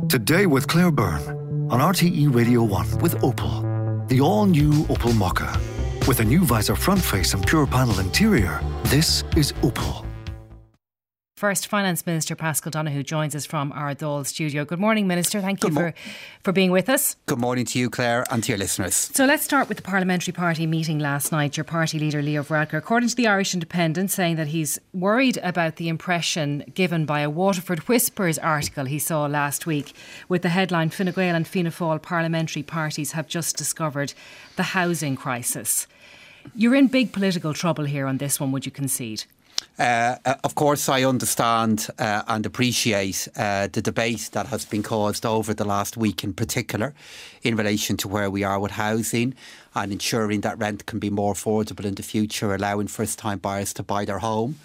Today with Claire Byrne on RTE Radio 1 with Opel. The all-new Opel Mokka. With a new visor front face and pure panel interior, this is Opel. First, Finance Minister Paschal Donohoe joins us from our Dáil studio. Good morning, Minister. Thank you for being with us. Good morning to you, Claire, and to your listeners. So let's start with the Parliamentary Party meeting last night. Your party leader, Leo Varadkar, according to the Irish Independent, saying that he's worried about the impression given by a Waterford Whispers article he saw last week with the headline, Fine Gael and Fianna Fáil parliamentary parties have just discovered the housing crisis. You're in big political trouble here on this one, would you concede? Of course, I understand and appreciate the debate that has been caused over the last week in particular in relation to where we are with housing and ensuring that rent can be more affordable in the future, allowing first-time buyers to buy their home.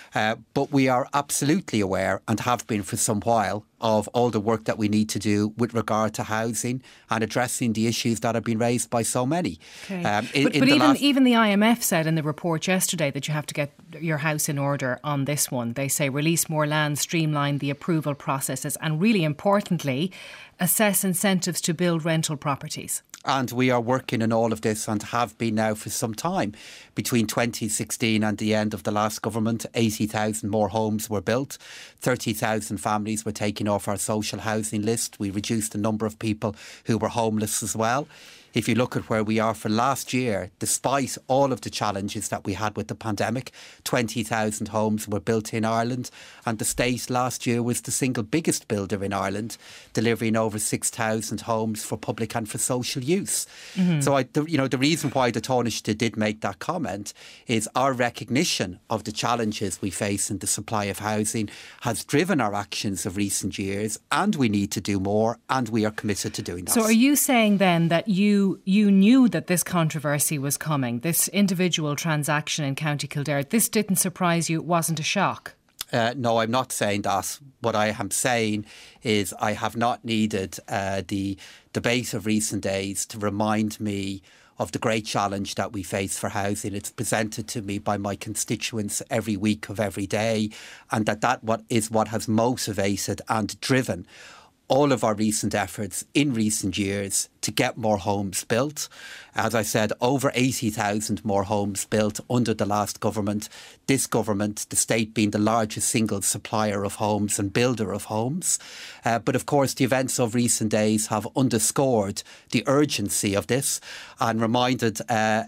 But we are absolutely aware, and have been for some while, of all the work that we need to do with regard to housing and addressing the issues that have been raised by so many. Okay. But even the IMF said in the report yesterday that you have to get your house in order on this one. They say release more land, streamline the approval processes and, really importantly, assess incentives to build rental properties. And we are working on all of this and have been now for some time. Between 2016 and the end of the last government, 80,000 more homes were built. 30,000 families were taken off our social housing list. We reduced the number of people who were homeless as well. If you look at where we are for last year, despite all of the challenges that we had with the pandemic, 20,000 homes were built in Ireland, and the state last year was the single biggest builder in Ireland, delivering over 6,000 homes for public and for social use. Mm-hmm. So, the reason why the Taoiseach did make that comment is our recognition of the challenges we face in the supply of housing has driven our actions of recent years, and we need to do more, and we are committed to doing that. So are you saying then that you knew that this controversy was coming, this individual transaction in County Kildare? This didn't surprise you? It wasn't a shock? No, I'm not saying that. What I am saying is I have not needed the debate of recent days to remind me of the great challenge that we face for housing. It's presented to me by my constituents every week of every day, and that what has motivated and driven all of our recent efforts in recent years to get more homes built. As I said, over 80,000 more homes built under the last government. This government, the state being the largest single supplier of homes and builder of homes. But of course, the events of recent days have underscored the urgency of this and reminded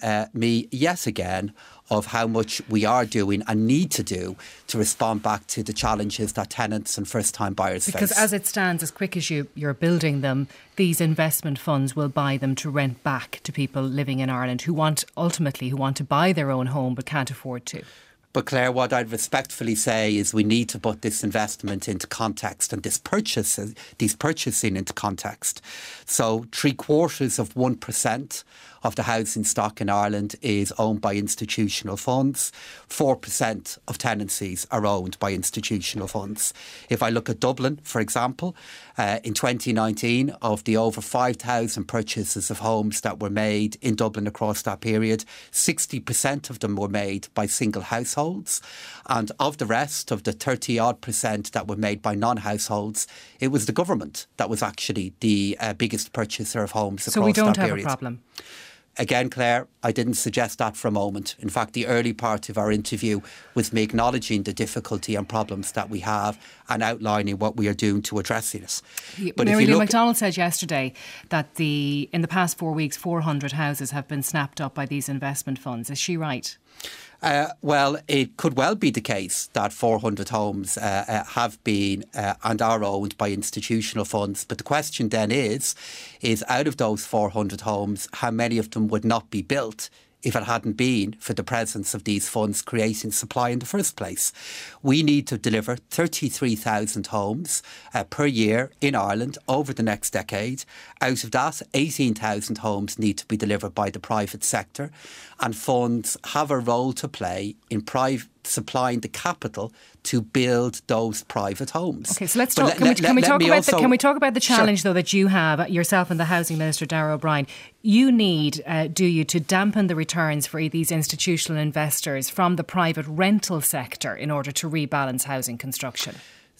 me yet again of how much we are doing and need to do to respond back to the challenges that tenants and first-time buyers face. Because as it stands, as quick as you're building them, these investment funds will buy them to rent back to people living in Ireland who want to buy their own home but can't afford to. But Claire, what I'd respectfully say is we need to put this investment into context and these purchasing into context. So 0.75% of the housing stock in Ireland is owned by institutional funds. 4% of tenancies are owned by institutional funds. If I look at Dublin, for example, in 2019, of the over 5,000 purchases of homes that were made in Dublin across that period, 60% of them were made by single households. And of the rest, of the 30-odd% that were made by non-households, it was the government that was actually the biggest purchaser of homes across that period. So we don't have a problem? Again, Claire, I didn't suggest that for a moment. In fact, the early part of our interview was me acknowledging the difficulty and problems that we have and outlining what we are doing to address it. But Mary Lou McDonald said yesterday that in the past 4 weeks, 400 houses have been snapped up by these investment funds. Is she right? Well, it could well be the case that 400 homes have been and are owned by institutional funds. But the question then is out of those 400 homes, how many of them would not be built if it hadn't been for the presence of these funds creating supply in the first place? We need to deliver 33,000 homes per year in Ireland over the next decade. Out of that, 18,000 homes need to be delivered by the private sector, and funds have a role to play in supplying the capital to build those private homes. Okay, so let's talk. Can we talk about the challenge, though, that you have, yourself and the Housing Minister, Darragh O'Brien? You need, to dampen the returns for these institutional investors from the private rental sector in order to rebalance housing construction?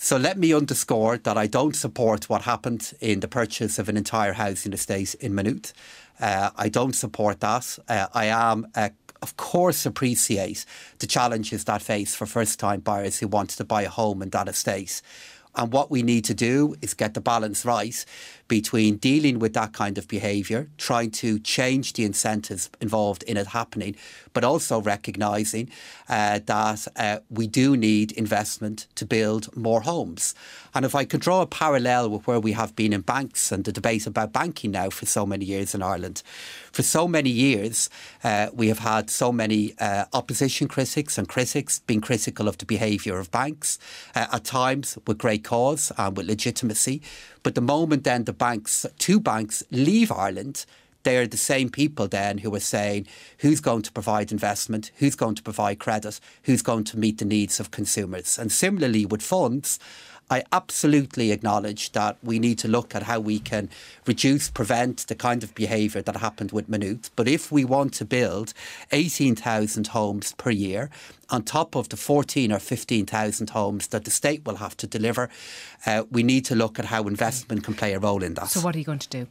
So let me underscore that I don't support what happened in the purchase of an entire housing estate in Maynooth. I don't support that. I am, of course, appreciate the challenges that face for first-time buyers who want to buy a home in that estate. And what we need to do is get the balance right between dealing with that kind of behaviour, trying to change the incentives involved in it happening, but also recognising that we do need investment to build more homes. And if I could draw a parallel with where we have been in banks and the debate about banking now for so many years in Ireland, for so many years we have had so many opposition critics and critics being critical of the behaviour of banks, at times with great cause and with legitimacy. But the moment then two banks leave Ireland, they're the same people then who are saying who's going to provide investment, who's going to provide credit, who's going to meet the needs of consumers. And similarly with funds, I absolutely acknowledge that we need to look at how we can prevent the kind of behaviour that happened with Maynooth. But if we want to build 18,000 homes per year, on top of the 14 or 15,000 homes that the state will have to deliver, we need to look at how investment can play a role in that. So what are you going to do?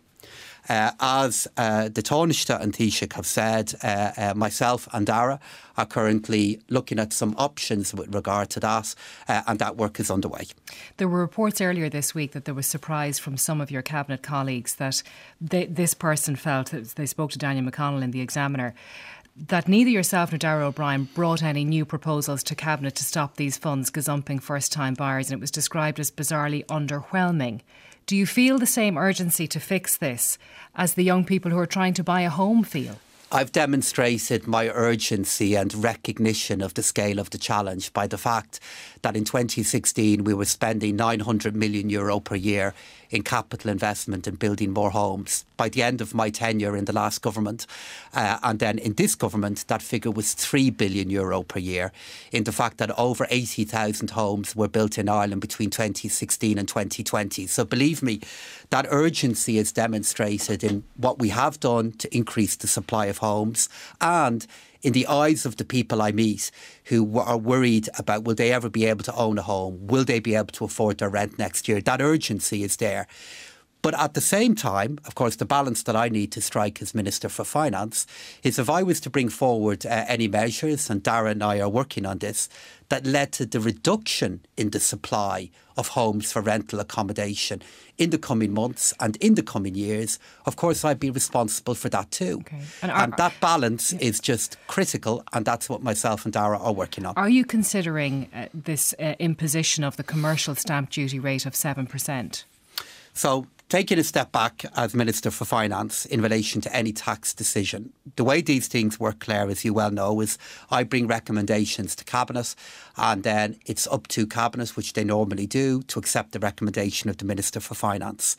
As the Taoiseach and Taoiseach have said, myself and Dara are currently looking at some options with regard to that, and that work is underway. There were reports earlier this week that there was surprise from some of your cabinet colleagues that this person felt, they spoke to Daniel McConnell in the Examiner, that neither yourself nor Darragh O'Brien brought any new proposals to Cabinet to stop these funds gazumping first-time buyers, and it was described as bizarrely underwhelming. Do you feel the same urgency to fix this as the young people who are trying to buy a home feel? I've demonstrated my urgency and recognition of the scale of the challenge by the fact that in 2016 we were spending €900 million per year in capital investment in building more homes. By the end of my tenure in the last government, and then in this government, that figure was €3 billion per year, in the fact that over 80,000 homes were built in Ireland between 2016 and 2020. So believe me, that urgency is demonstrated in what we have done to increase the supply of homes, and in the eyes of the people I meet who are worried about will they ever be able to own a home, will they be able to afford their rent next year. That urgency is there. But at the same time, of course, the balance that I need to strike as Minister for Finance is if I was to bring forward any measures, and Darragh and I are working on this, that led to the reduction in the supply of homes for rental accommodation in the coming months and in the coming years, of course I'd be responsible for that too. Okay. And that balance is just critical, and that's what myself and Darragh are working on. Are you considering this imposition of the commercial stamp duty rate of 7%? So, taking a step back as Minister for Finance in relation to any tax decision, the way these things work, Claire, as you well know, is I bring recommendations to Cabinet, and then it's up to Cabinet, which they normally do, to accept the recommendation of the Minister for Finance.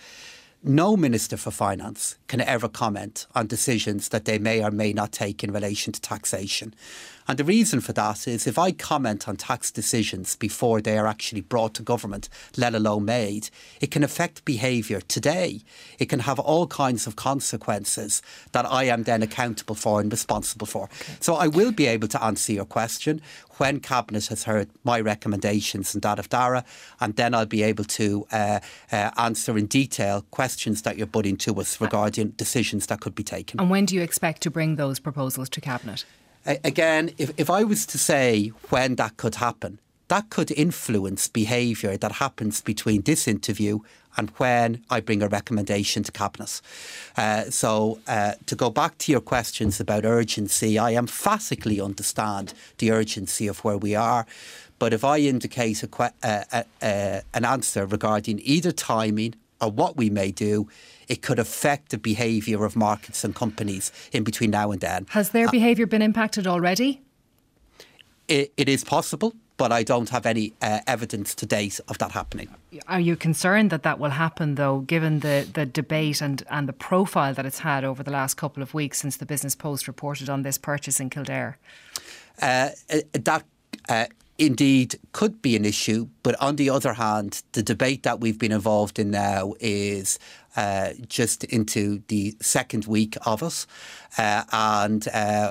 No Minister for Finance can ever comment on decisions that they may or may not take in relation to taxation. And the reason for that is if I comment on tax decisions before they are actually brought to government, let alone made, it can affect behaviour today. It can have all kinds of consequences that I am then accountable for and responsible for. Okay. So I will be able to answer your question when Cabinet has heard my recommendations and that of Darragh, and then I'll be able to answer in detail questions that you're putting to us regarding decisions that could be taken. And when do you expect to bring those proposals to Cabinet? Again, if I was to say when that could happen, that could influence behaviour that happens between this interview and when I bring a recommendation to Cabinet. So to go back to your questions about urgency, I emphatically understand the urgency of where we are. But if I indicate an answer regarding either timing or what we may do, it could affect the behaviour of markets and companies in between now and then. Has their behaviour been impacted already? It is possible, but I don't have any evidence to date of that happening. Are you concerned that that will happen, though, given the debate and the profile that it's had over the last couple of weeks since the Business Post reported on this purchase in Kildare? indeed could be an issue. But on the other hand, the debate that we've been involved in now is just into the second week of it. And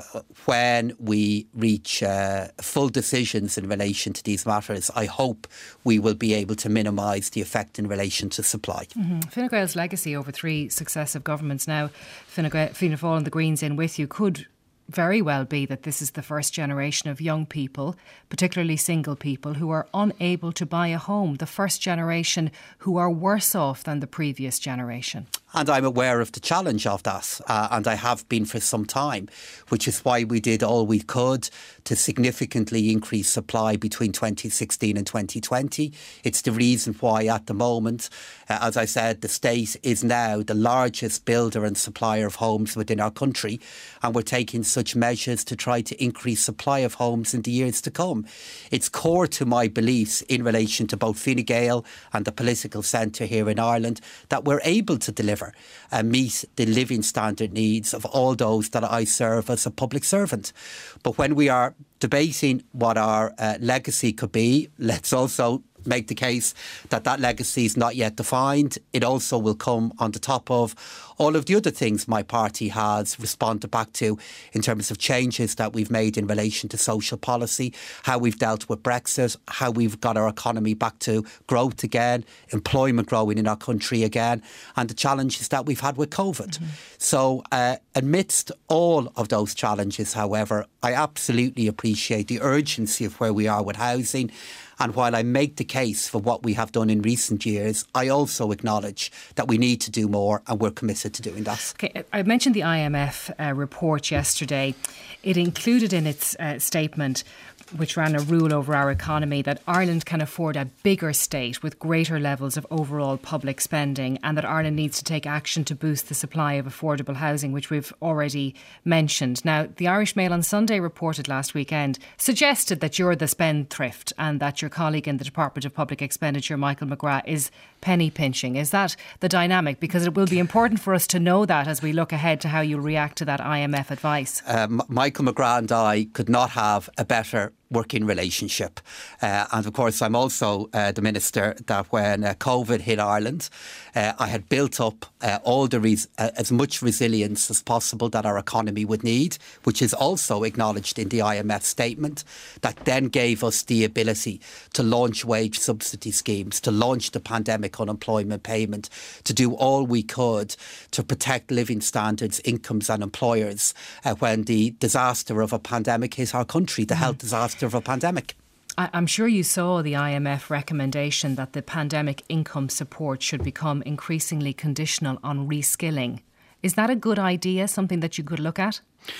when we reach full decisions in relation to these matters, I hope we will be able to minimise the effect in relation to supply. Fine Gael's legacy over 3 successive governments now, Fianna Fáil and the Greens in with you, could very well be that this is the first generation of young people, particularly single people, who are unable to buy a home, the first generation who are worse off than the previous generation. And I'm aware of the challenge of that, and I have been for some time, which is why we did all we could to significantly increase supply between 2016 and 2020. It's the reason why at the moment, as I said, the state is now the largest builder and supplier of homes within our country, and we're taking such measures to try to increase supply of homes in the years to come. It's core to my beliefs in relation to both Fine Gael and the political centre here in Ireland that we're able to deliver and meet the living standard needs of all those that I serve as a public servant. But when we are debating what our legacy could be, let's also make the case that that legacy is not yet defined. It also will come on the top of all of the other things my party has responded back to in terms of changes that we've made in relation to social policy, how we've dealt with Brexit, how we've got our economy back to growth again, employment growing in our country again, and the challenges that we've had with COVID. So amidst all of those challenges, however, I absolutely appreciate the urgency of where we are with housing. And while I make the case for what we have done in recent years, I also acknowledge that we need to do more, and we're committed to doing that. Okay, I mentioned the IMF report yesterday. It included in its statement, which ran a rule over our economy, that Ireland can afford a bigger state with greater levels of overall public spending, and that Ireland needs to take action to boost the supply of affordable housing, which we've already mentioned. Now, the Irish Mail on Sunday reported last weekend, suggested that you're the spendthrift and that your colleague in the Department of Public Expenditure, Michael McGrath, is penny pinching. Is that the dynamic? Because it will be important for us to know that as we look ahead to how you'll react to that IMF advice. Michael McGrath and I could not have a better working relationship. And of course, I'm also the minister that when COVID hit Ireland, I had built up all the as much resilience as possible that our economy would need, which is also acknowledged in the IMF statement, that then gave us the ability to launch wage subsidy schemes, to launch the pandemic unemployment payment, to do all we could to protect living standards, incomes and employers when the disaster of a pandemic hit our country, the health disaster of a pandemic. I'm sure you saw the IMF recommendation that the pandemic income support should become increasingly conditional on reskilling. Is that a good idea, something that you could look at?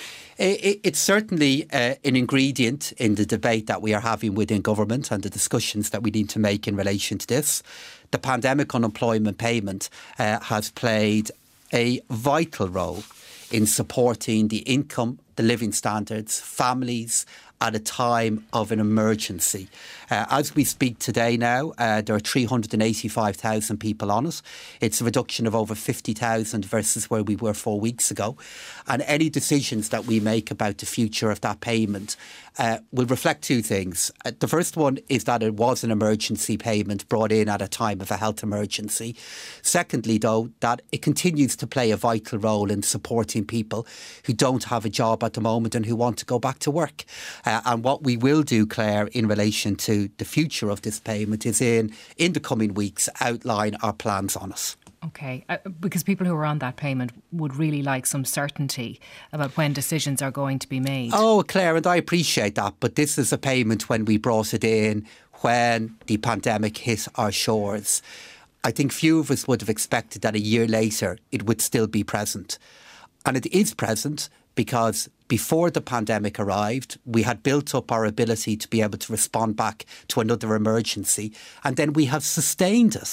It's certainly an ingredient in the debate that we are having within government and the discussions that we need to make in relation to this. The pandemic unemployment payment has played a vital role in supporting the income, the living standards, families at a time of an emergency. As we speak today now, there are 385,000 people on it. It's a reduction of over 50,000 versus where we were 4 weeks ago. And any decisions that we make about the future of that payment will reflect two things. The first one is that it was an emergency payment brought in at a time of a health emergency. Secondly, though, that it continues to play a vital role in supporting people who don't have a job at the moment and who want to go back to work. And what we will do, Claire, in relation to the future of this payment is in the coming weeks outline our plans on it. OK, because people who are on that payment would really like some certainty about when decisions are going to be made. Oh, Claire, and I appreciate that, but this is a payment when we brought it in, when the pandemic hit our shores. I think few of us would have expected that a year later it would still be present. And it is present because before the pandemic arrived, we had built up our ability to be able to respond back to another emergency, and then we have sustained it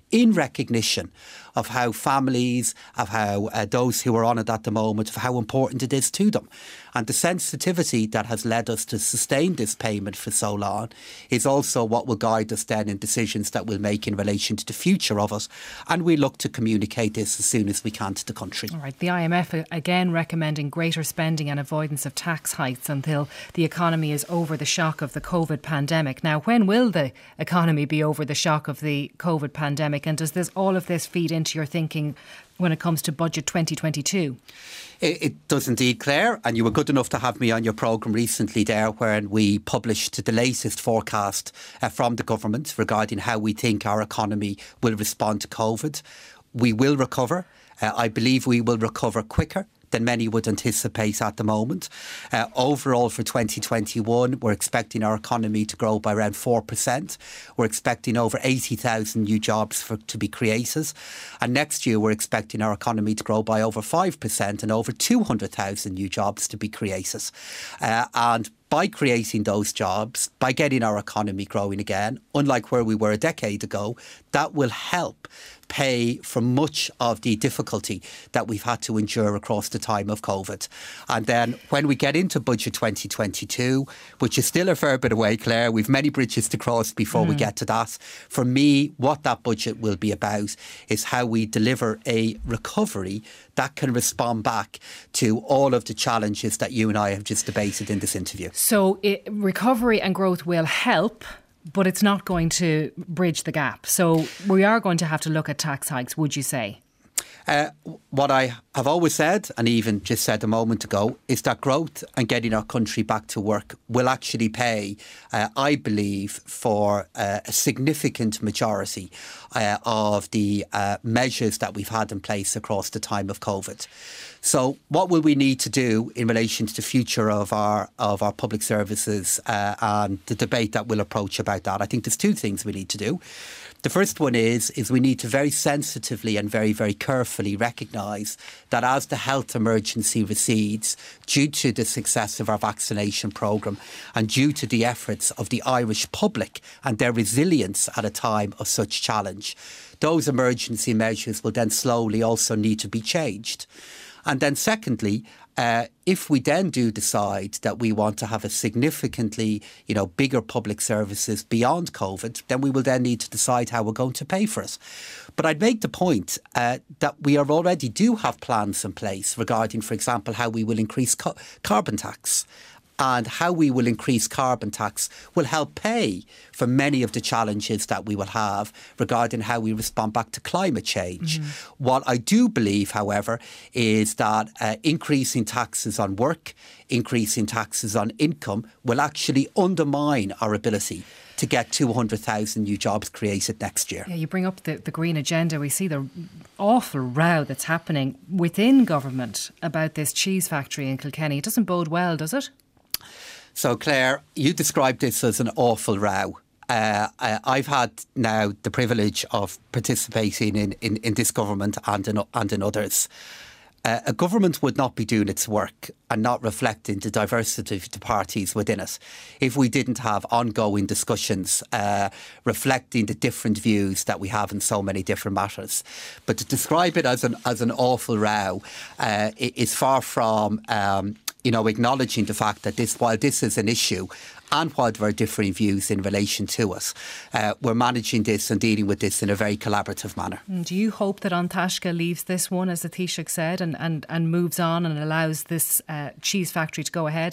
in recognition of how families, of how those who are on it at the moment, of how important it is to them. And the sensitivity that has led us to sustain this payment for so long is also what will guide us then in decisions that we'll make in relation to the future of it. And we look to communicate this as soon as we can to the country. All right. The IMF again recommending greater spending and avoidance of tax hikes until the economy is over the shock of the COVID pandemic. Now, when will the economy be over the shock of the COVID pandemic? And does all of this feed into your thinking when it comes to Budget 2022? It does indeed, Claire, and you were good enough to have me on your programme recently there when we published the latest forecast from the government regarding how we think our economy will respond to COVID. We will recover. I believe we will recover quicker than many would anticipate at the moment. Overall for 2021, we're expecting our economy to grow by around 4%. We're expecting over 80,000 new jobs to be created. And next year, we're expecting our economy to grow by over 5% and over 200,000 new jobs to be created. And by creating those jobs, by getting our economy growing again, unlike where we were a decade ago, that will help pay for much of the difficulty that we've had to endure across the time of COVID. And then when we get into Budget 2022, which is still a fair bit away, Claire, we've many bridges to cross before we get to that. For me, what that budget will be about is how we deliver a recovery that can respond back to all of the challenges that you and I have just debated in this interview. So recovery and growth will help, but it's not going to bridge the gap. So we are going to have to look at tax hikes, would you say? What I have always said, and even just said a moment ago, is that growth and getting our country back to work will actually pay, I believe, for a significant majority of the measures that we've had in place across the time of COVID. So what will we need to do in relation to the future of our public services and the debate that we'll approach about that? I think there's two things we need to do. The first one is we need to very sensitively and very, very carefully recognise that as the health emergency recedes, due to the success of our vaccination programme and due to the efforts of the Irish public and their resilience at a time of such challenge, those emergency measures will then slowly also need to be changed. And then secondly, if we then do decide that we want to have a significantly, bigger public services beyond COVID, then we will then need to decide how we're going to pay for it. But I'd make the point that we already do have plans in place regarding, for example, how we will increase carbon tax. And how we will increase carbon tax will help pay for many of the challenges that we will have regarding how we respond back to climate change. What I do believe, however, is that increasing taxes on work, increasing taxes on income will actually undermine our ability to get 200,000 new jobs created next year. Yeah, you bring up the green agenda. We see the awful row that's happening within government about this cheese factory in Kilkenny. It doesn't bode well, does it? So, Claire, you described this as an awful row. I've had now the privilege of participating in this government and in others. A government would not be doing its work and not reflecting the diversity of the parties within it if we didn't have ongoing discussions reflecting the different views that we have in so many different matters. But to describe it as an awful row is far from acknowledging the fact that while this is an issue and while there are differing views in relation to it, we're managing this and dealing with this in a very collaborative manner. Do you hope that An Taisce leaves this one, as the Taoiseach said, and moves on and allows this cheese factory to go ahead?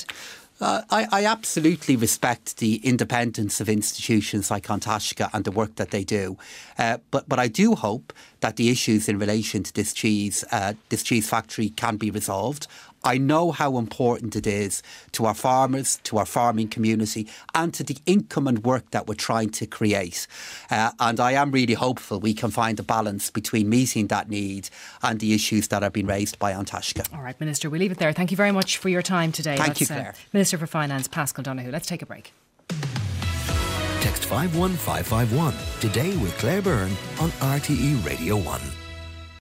I absolutely respect the independence of institutions like An Taisce and the work that they do. But I do hope that the issues in relation to this cheese factory can be resolved. I know how important it is to our farmers, to our farming community and to the income and work that we're trying to create. And I am really hopeful we can find a balance between meeting that need and the issues that are being raised by An Taisce. All right, Minister, we'll leave it there. Thank you very much for your time today. Thank you, Claire. Minister for Finance, Paschal Donohoe. Let's take a break. Text 51551 today with Claire Byrne on RTE Radio 1.